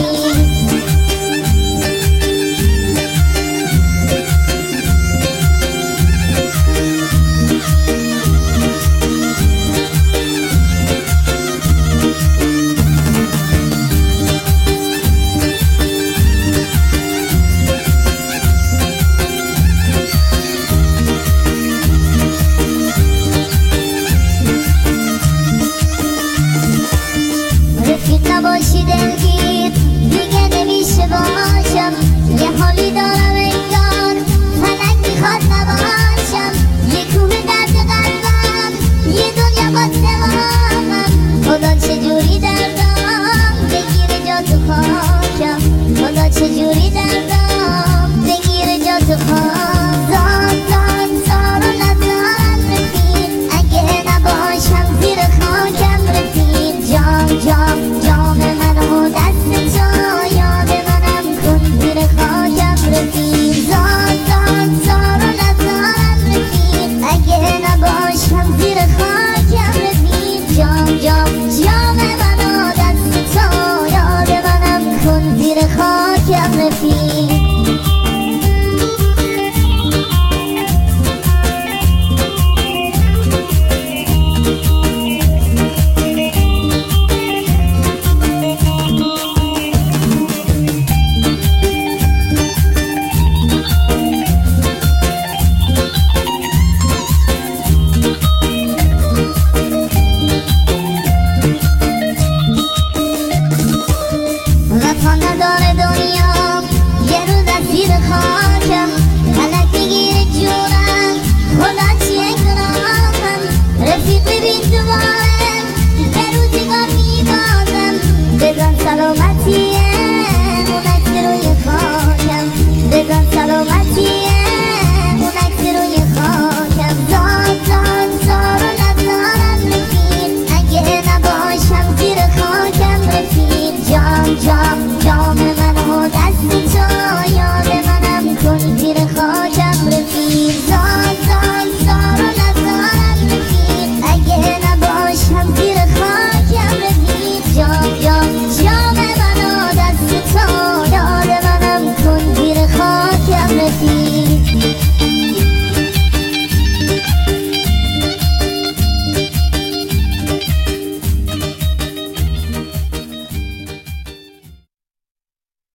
نباشی دلگیر دیگه نمیشه باشم یه حالی دارم انگار فلک میخواد نباشم یه کوه درد قلبم یه دنیا با تمامم خدا چجوری دردم بگیره جا تو خاکم خدا چجوری دردم بگیره جا تو خاکم زان زارو نزارم رفیق اگه نباشم زیر خاکم رفیق جام جام منو دست تو یاد منم کن زیر خاکم رفیق زان زارو نزارم رفیق اگه نباشم زیر خاکم رفیق جام منو دست تو یاد منم کن زیر خاکم رفیق نداره دنیا یه روز از زیر خاکم فلک بگیره جونم خدا چیه گناهم رفیق ببین دوباره